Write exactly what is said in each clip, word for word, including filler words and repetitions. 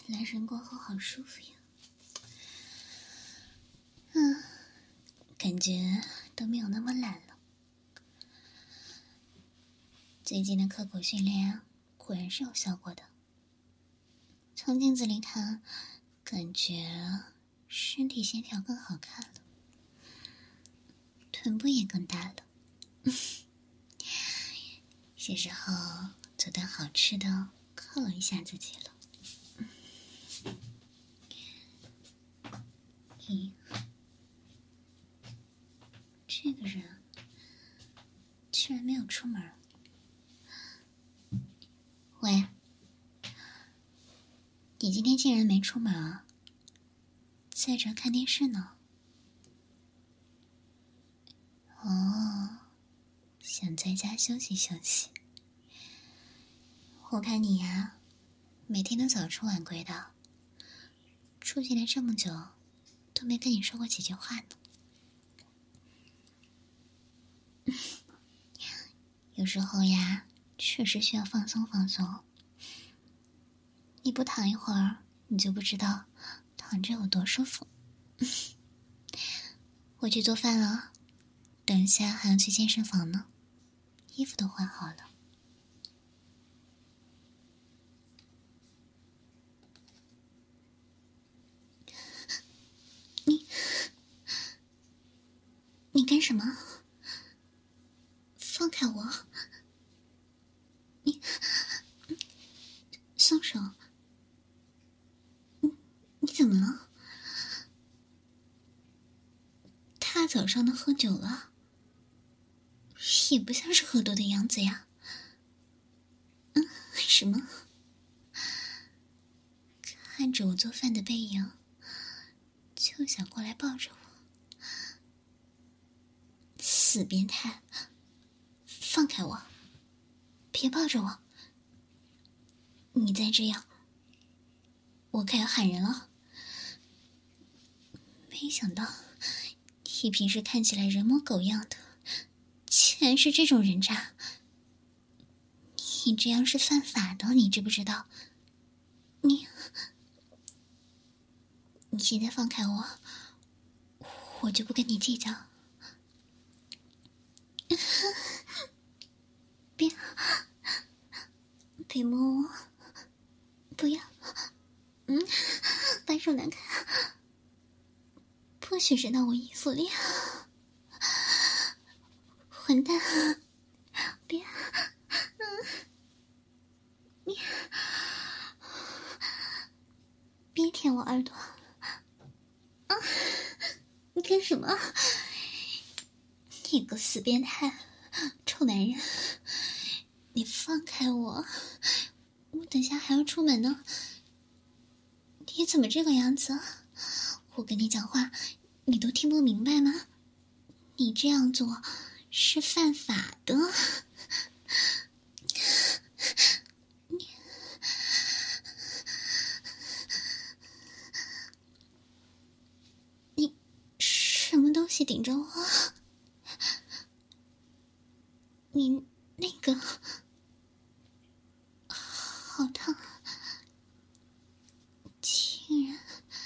来神过后好舒服呀。嗯，感觉都没有那么懒了。最近的刻苦训练果然是有效果的。从镜子里看，感觉身体线条更好看了，臀部也更大了。是时候做顿好吃的犒劳一下自己了。咦，这个人居然没有出门。喂，你今天竟然没出门啊？在这看电视呢？哦，想在家休息休息。我看你呀，每天都早出晚归的，住进来这么久，都没跟你说过几句话呢。有时候呀，确实需要放松放松。你不躺一会儿，你就不知道躺着有多舒服。我去做饭了，等一下还要去健身房呢，衣服都换好了。你，你干什么？放开我！你，松手！你你怎么了？大早上的喝酒了，也不像是喝多的样子呀。嗯，什么？看着我做饭的背影，就想过来抱着我。死变态！放开我！别抱着我！你再这样，我可要喊人了。没想到你平时看起来人模狗样的，竟然是这种人渣。你这样是犯法的，你知不知道？你你现在放开我，我就不跟你计较。别别摸我，不要！嗯，把手拿开，不许伸到我衣服里！混蛋！别！嗯，你别舔我耳朵！啊！你干什么？你个死变态，臭男人！你放开我！我等下还要出门呢。你怎么这个样子？我跟你讲话，你都听不明白吗？你这样做是犯法的。你你什么东西顶着我？你那个好烫，竟然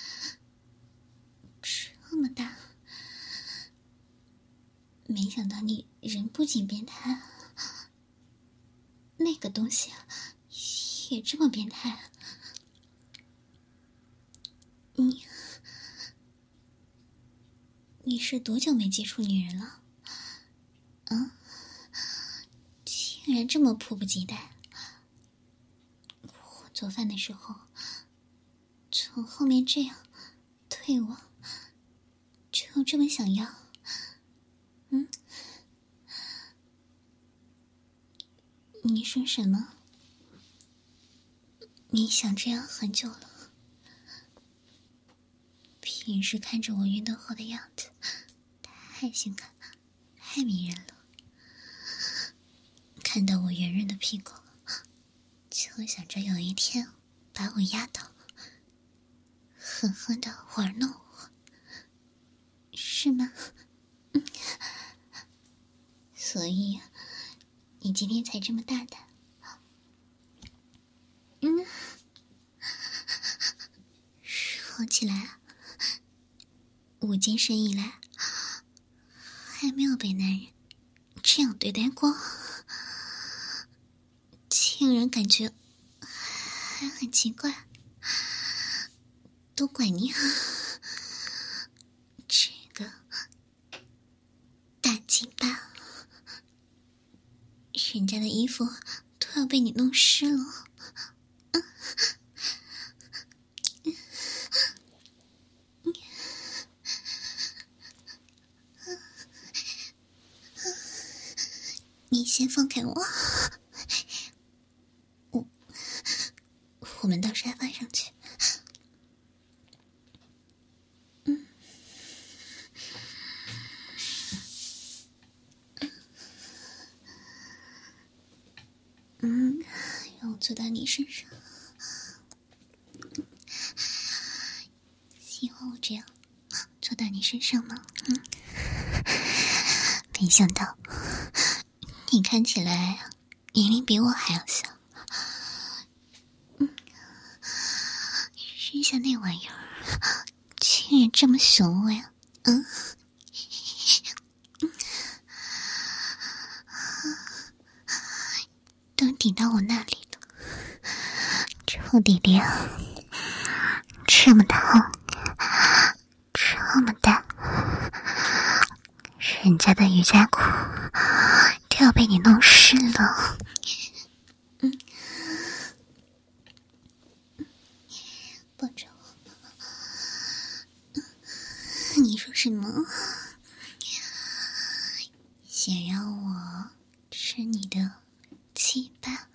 这么大！没想到你人不仅变态，那个东西也这么变态。你你是多久没接触女人了？啊？竟然这么迫不及待！我做饭的时候，从后面这样推我，就这么想要？嗯？你说什么？你想这样很久了？平时看着我运动后的样子，太性感了，太迷人了。看到我圆润的屁股，就想着有一天把我压倒，狠狠地玩弄我，是吗？嗯，所以你今天才这么大胆。嗯， 好起来。我今生以来还没有被男人这样对待过，竟然感觉还很奇怪。都怪你，这个大鸡巴，人家的衣服都要被你弄湿了。你先放开我，我我们到沙发上去。嗯，嗯，让我坐到你身上，喜欢我这样坐到你身上吗？嗯，没想到你看起来年龄比我还要小，嗯，身下那玩意儿竟然这么雄伟啊！嗯，都顶到我那里了，臭弟弟啊，这么大，这么大，人家的瑜伽裤都要被你弄湿了。嗯，抱着我。你说什么？想让我吃你的鸡巴？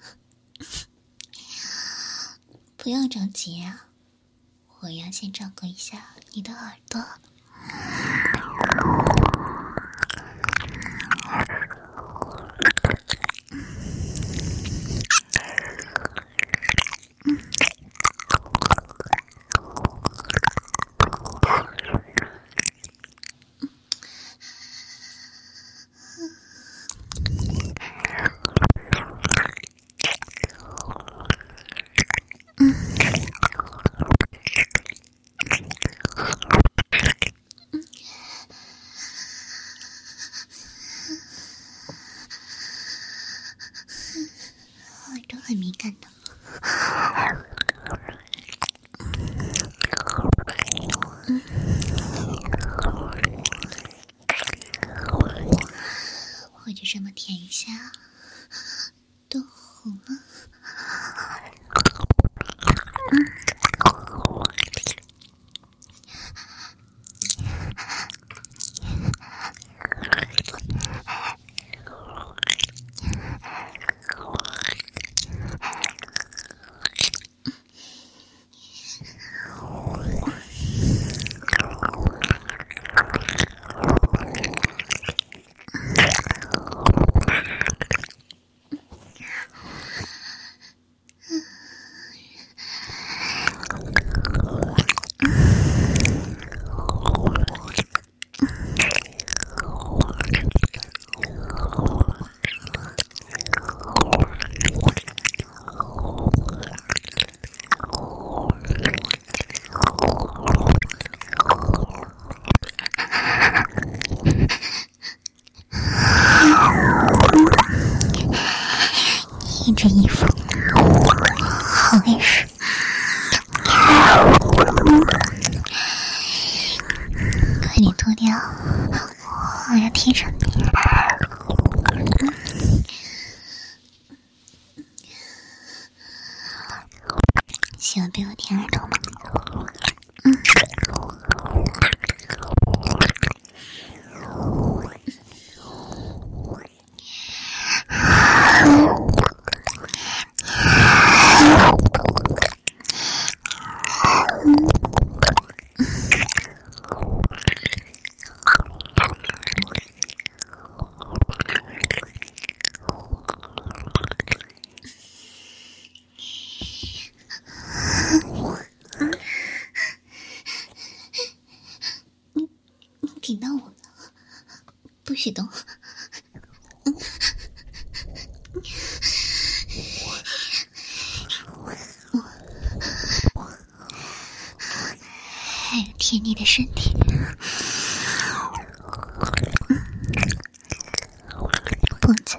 不要着急啊，我要先照顾一下你的耳朵。耳朵很敏感的。嗯，我就这么舔一下都红了。你这衣服好卫生，快点脱掉，我要贴上你。喜欢被我舔耳朵吗？嗯。顶到我了，不许动。嗯， 舔你的身体，脖子，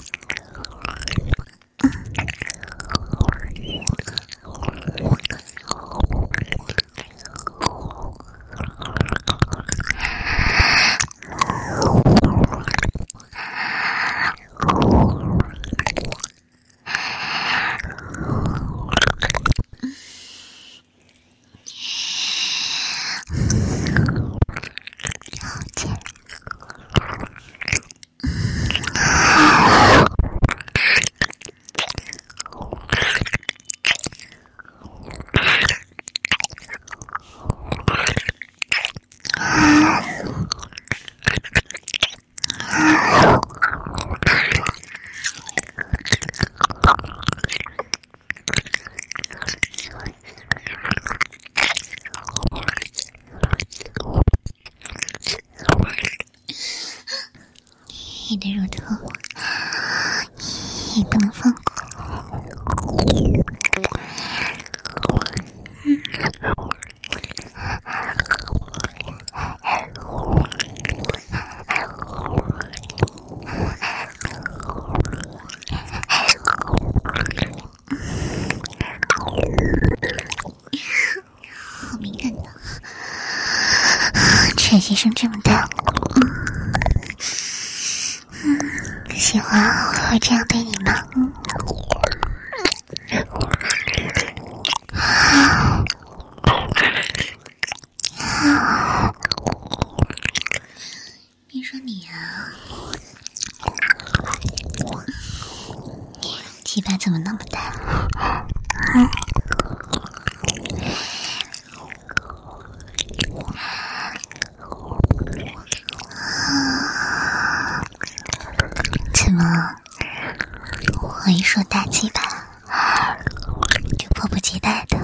你的乳头也不能放过。好敏感的，喘息声这么大。喜欢我这样对你吗？你说你啊，鸡巴怎么那么大？嗯怎么我一说大鸡巴就迫不及待的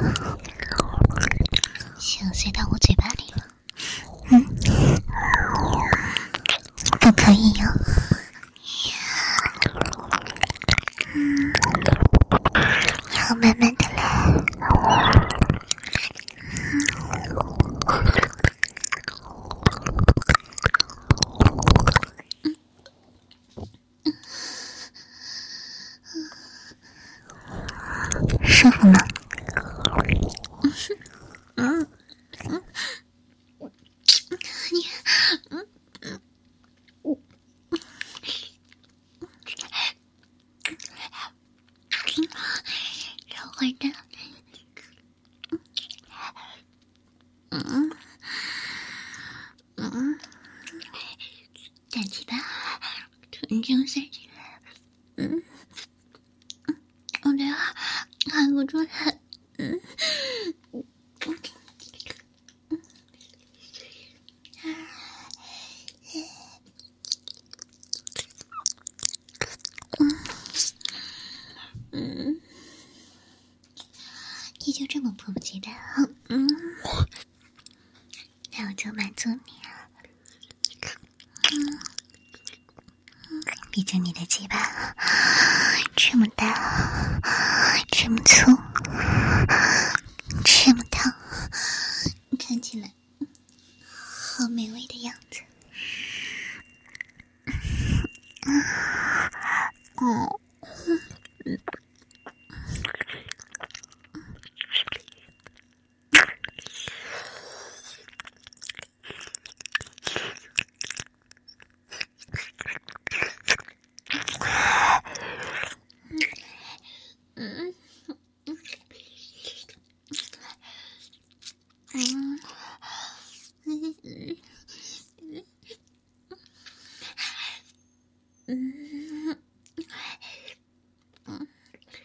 想塞到我嘴巴里了？嗯，不可以哟、嗯，要慢慢的来。舒服吗？嗯嗯嗯，你嗯嗯嗯，小坏蛋，嗯嗯，大鸡巴吞进塞进来，嗯嗯，我的含不住了，嗯嗯。嗯，你就这么迫不及待啊？嗯，那我就满足你啊。嗯嗯，毕竟你的鸡巴这么大，这么粗，这么烫，看起来好美味的样子。嗯哦。嗯嗯嗯嗯嗯嗯嗯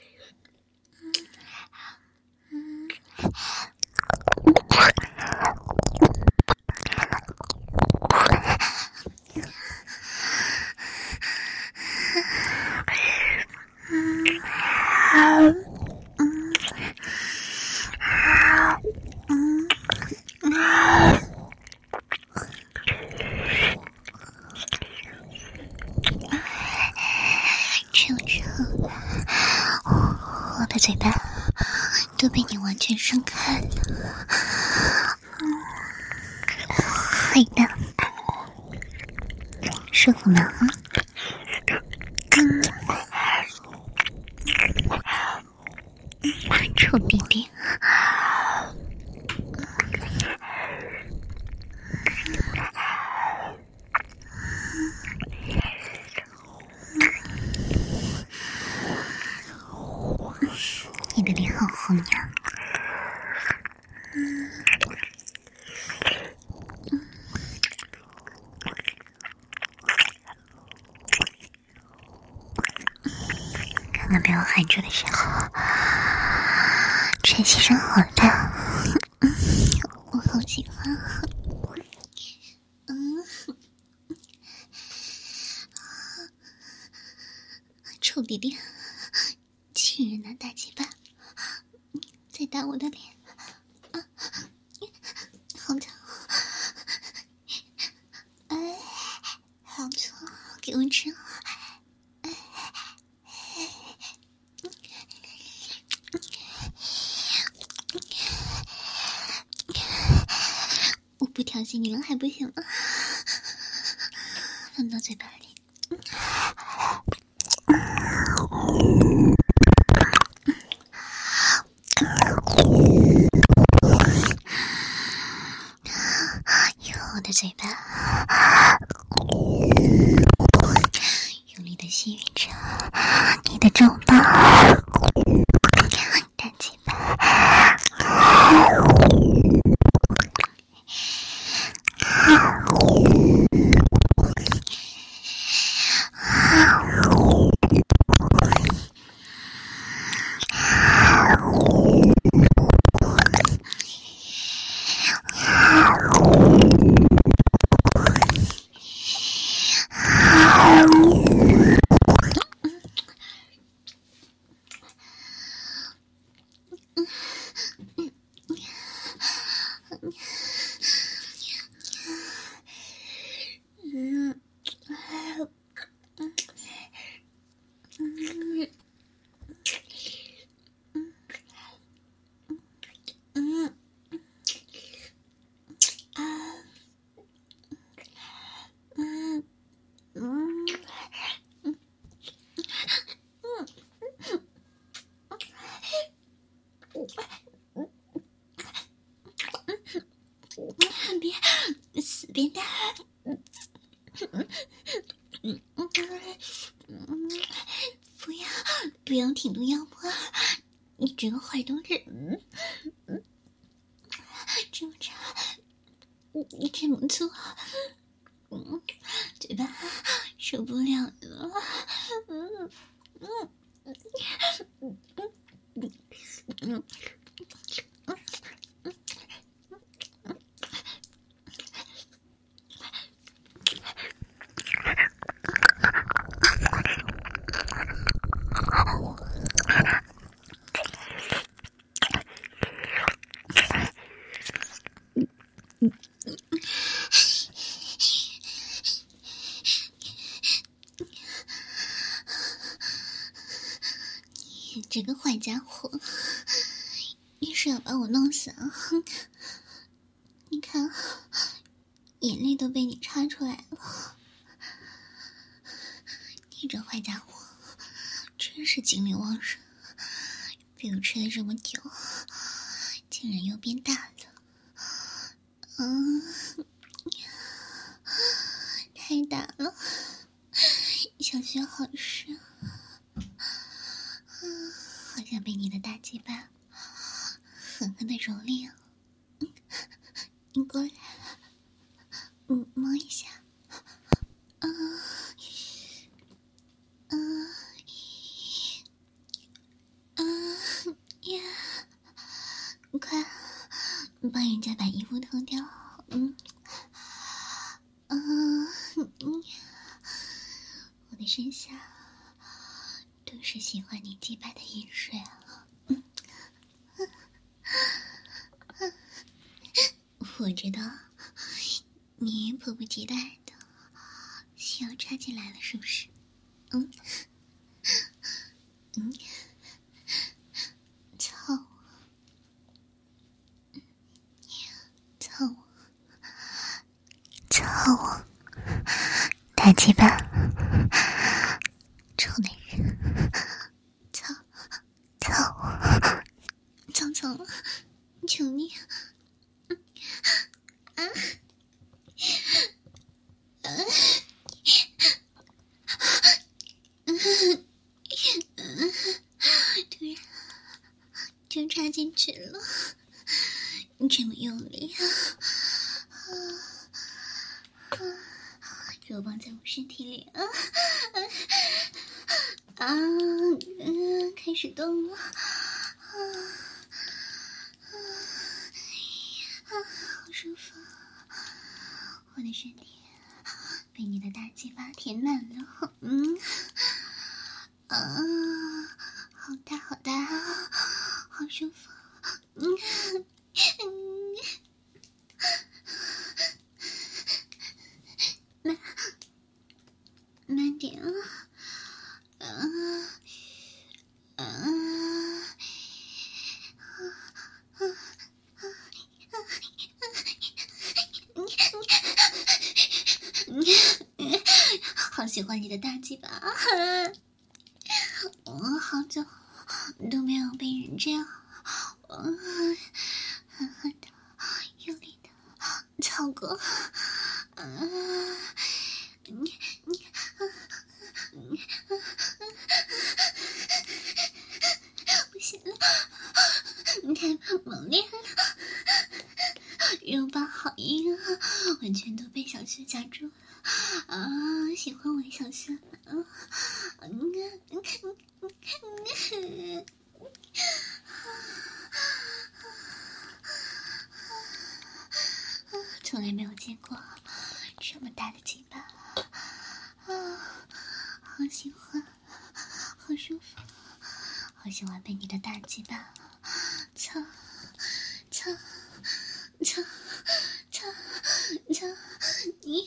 这么之后，我的嘴巴都被你完全伸开了。 坏蛋，舒服吗？嗯，臭弟弟。你的脸好红呀。刚刚被我含住的时候，喘息声好大，我好喜欢。嗯，臭弟弟，竟然拿大鸡巴在打我的脸，啊，好痛！哎，好痛，给我吃！我不调戏你了还不行吗？放到嘴巴里。用我的嘴巴用力的吸吮着你的皱包，大鸡巴。别死变态！不要不要挺动腰部，你这个坏东西！这么长，你这么粗，嗯，嘴巴受不了了，嗯嗯嗯嗯嗯。你这个坏家伙，你是要把我弄死啊？你看，眼泪都被你擦出来了。你这坏家伙，真是精力旺盛，被我吃了这么久，竟然又变大了。嗯，太大了，小穴好湿，嗯，好像被你的大鸡巴狠狠的蹂躏了。你过来，嗯，摸一下，嗯嗯嗯呀，快帮人家把衣服脱掉，嗯嗯嗯，我的身下都是喜欢你鸡巴的饮水啊，嗯嗯，我知道你迫不及待的需要插进来了，是不是？嗯嗯，操我，操我， 鸡巴，臭男人，操操操操，求你！啊啊！突然就插进去了，你这么用力啊！啊啊！肉棒在我身体里啊啊啊！嗯，开始动了啊啊啊！好舒服，我的身体被你的大鸡巴填满了，嗯啊，好大好大啊，好舒服，嗯嗯，慢慢点啊，啊啊啊啊！好喜欢你的大鸡巴，我好久都没有被人这样，我狠狠的、用力的操过，嗯，你你，不行了，你太猛烈了。肉棒好硬啊，完全都被小穴夹住了啊！喜欢我小穴啊！嗯嗯嗯从来没有见过这么大的鸡巴啊！好喜欢，好舒服，好喜欢被你的大鸡巴操操操操操你！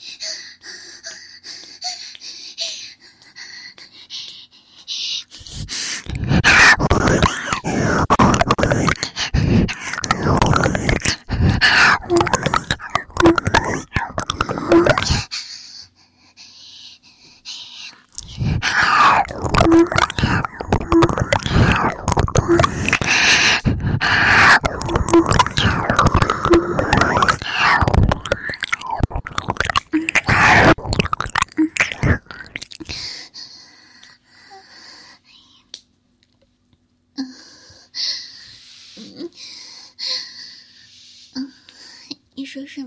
你说什么？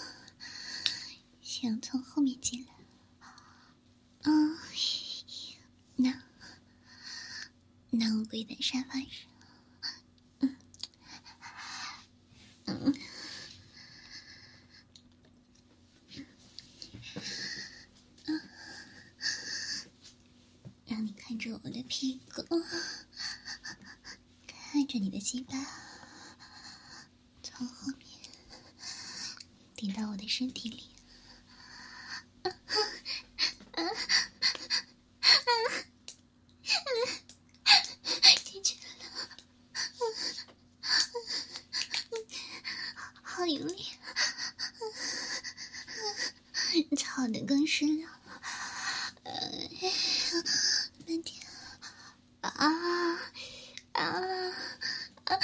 想从后面进来？嗯，那那我跪在沙发上，嗯嗯嗯，让你看着我的屁股，看着你的鸡巴从后面顶到我的身体里。进去了，好用力，操得更深了，慢点，啊啊啊！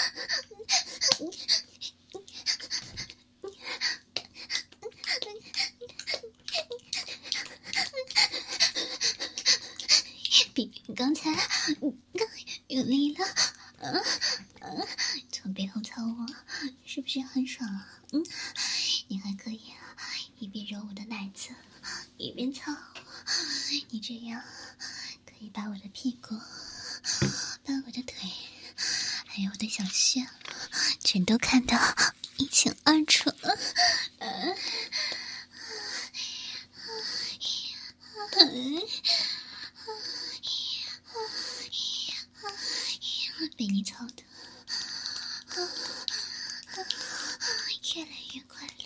比刚才更用力了，啊啊！从背后操我，是不是很爽啊？嗯，你还可以一边揉我的奶子，一边操，你这样可以把我的屁股、把我的腿，还有我的小穴，全都看得一清二楚。嗯。被你操的越来越快了，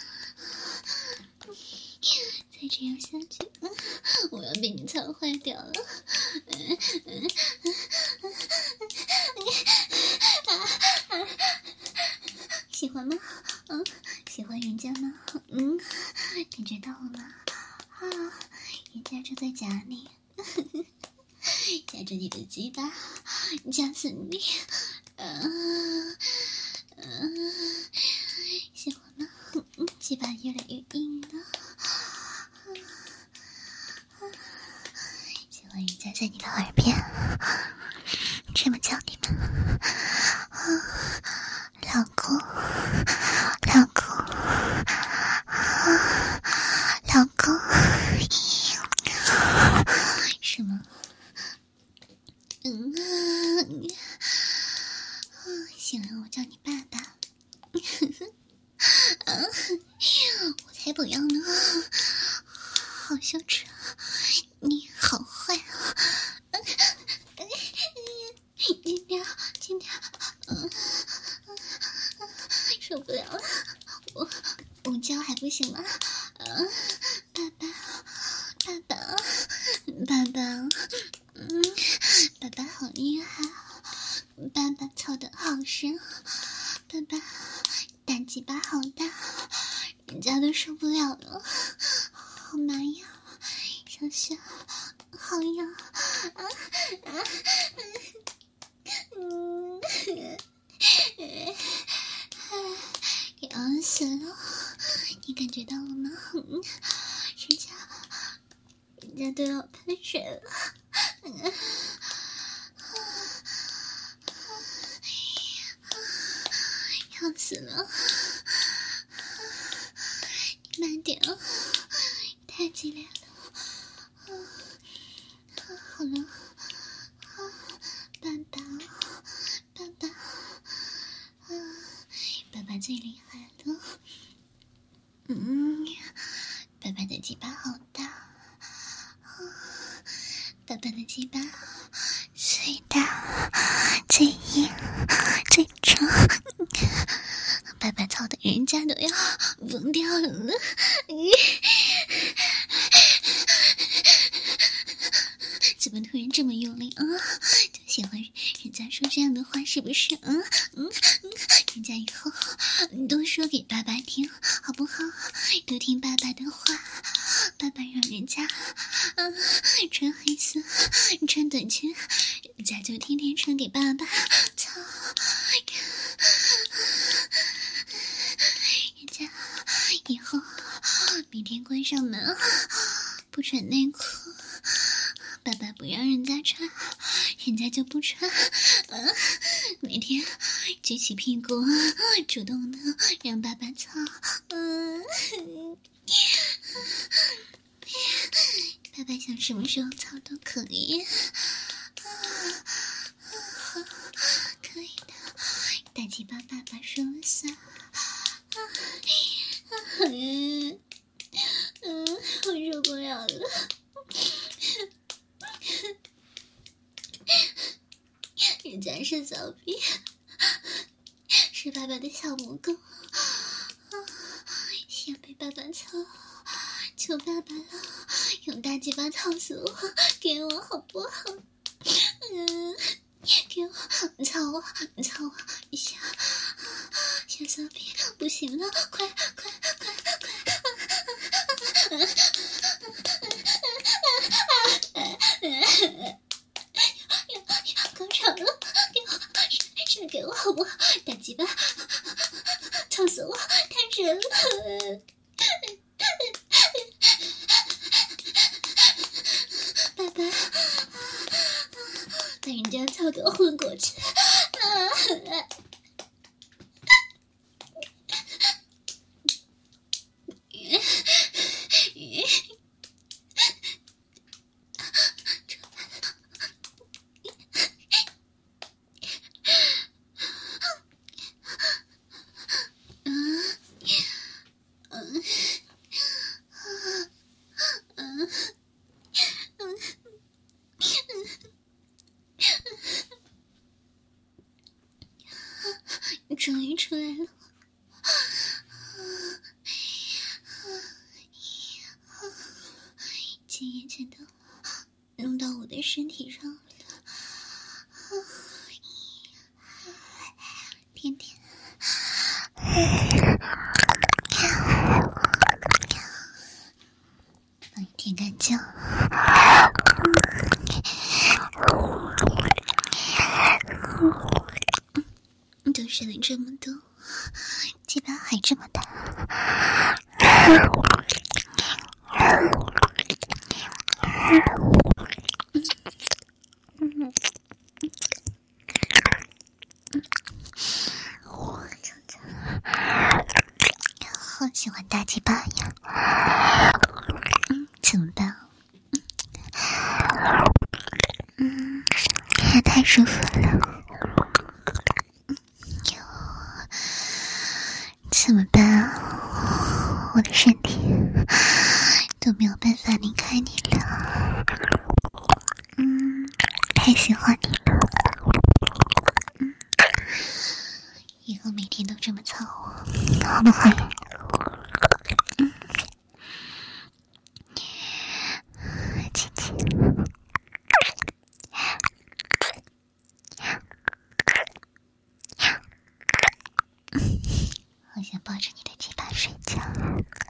再这样下去，我要被你操坏掉了。喜欢吗？嗯，喜欢人家吗？嗯，感觉到了吗？啊， 着你的鸡巴夹死你，嗯、呃、嗯、呃，喜欢吗？鸡巴越来越硬了，喜欢人家在你的耳边这么叫你们，老公，老公，老公，什么？嗯，喜欢我叫你爸爸？嗯，我才不要呢，好羞耻，你好坏啊！今天，今天，嗯，受不了了，我我叫还不行吗？嗯，爸爸，爸爸，爸爸，嗯，爸爸好厉害，爸爸操得好深，爸爸大鸡巴好大，人家都受不了了，好麻呀，小小好痒啊啊！嗯，痒死了，你感觉到了吗？嗯，人家人家都要喷水了，嗯，要死了，你慢点啊，太激烈了，啊，好了，啊，爸爸，爸爸，啊，爸爸最厉害了，嗯，爸爸的鸡巴好大，啊，爸爸的鸡巴最大、最硬、最长，爸爸操的人家都要疯掉了，怎么突然这么用力啊？就喜欢人家说这样的话是不是？嗯嗯嗯，人家以后都说给爸爸听好不好？都听爸爸的话，爸爸让人家嗯穿黑丝穿短裙，人家就天天穿给爸爸操，人家以后每天关上门不穿内裤，爸爸不让人家穿，人家就不穿，嗯，每天举起屁股主动的让爸爸操，嗯，爸爸想什么时候操都可以，可以的，大鸡巴爸爸说了算，嗯嗯，我受不了了。人家是小逼，是爸爸的小母狗，啊，想被爸爸操，求爸爸了，用大鸡巴操死我，给我好不好？嗯，给我操我，操我一下，小小逼，不行了，快快快快！高潮了，给我射给我好不好？大鸡巴，操死我，太热了！爸爸，把人家操得昏过去！啊！终于出来了，精液全都弄到我的身体上了，甜甜，帮你舔干净。 喜欢大鸡巴呀？嗯，怎么办？嗯，也太舒服了。哟，怎么办啊？我的身体都没有办法离开你了。嗯，太喜欢你了。嗯，以后每天都这么操我，好不好？嗯，亲亲。好想抱着你的鸡巴睡觉。